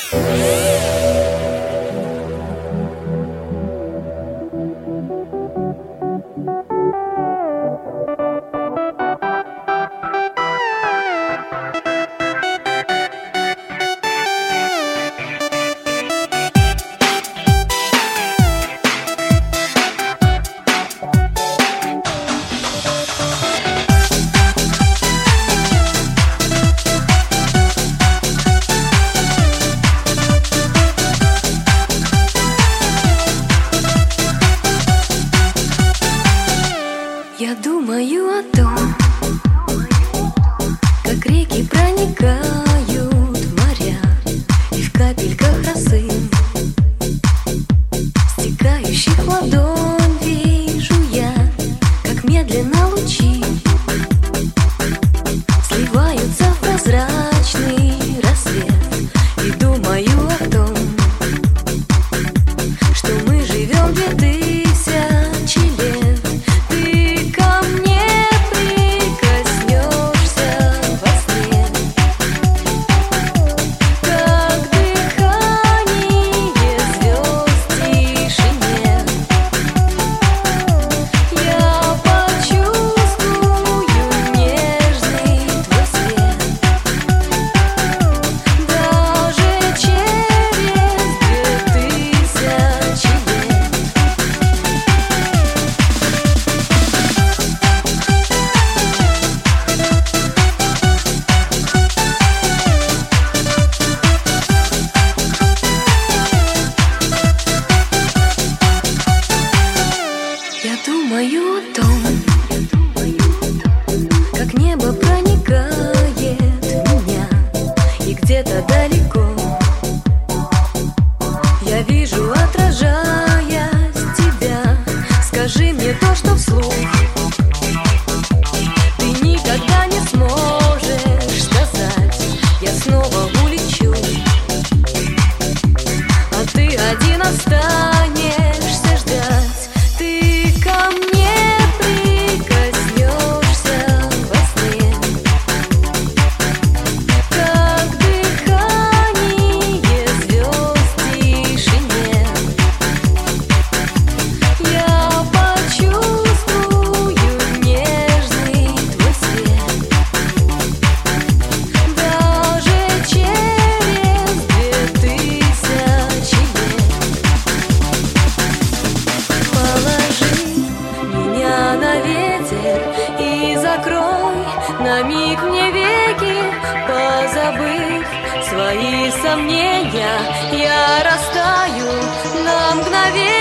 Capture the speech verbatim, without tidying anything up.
Я думаю о том, как реки проникают в моря, и в капельках росы, стекающих в ладонь, вижу я, как медленно лучи сливаются в прозрачный рассвет. И думаю о том, что мы живем две тысячи лет. Думаю о том, как небо проникает в меня, и где-то далеко я вижу, отражаясь тебя. Скажи мне то, что вслух ты никогда не сможешь сказать. Я снова улечу, а ты один останешься ждать. И закрой на миг мне веки, позабыв свои сомнения, я растаю на мгновение.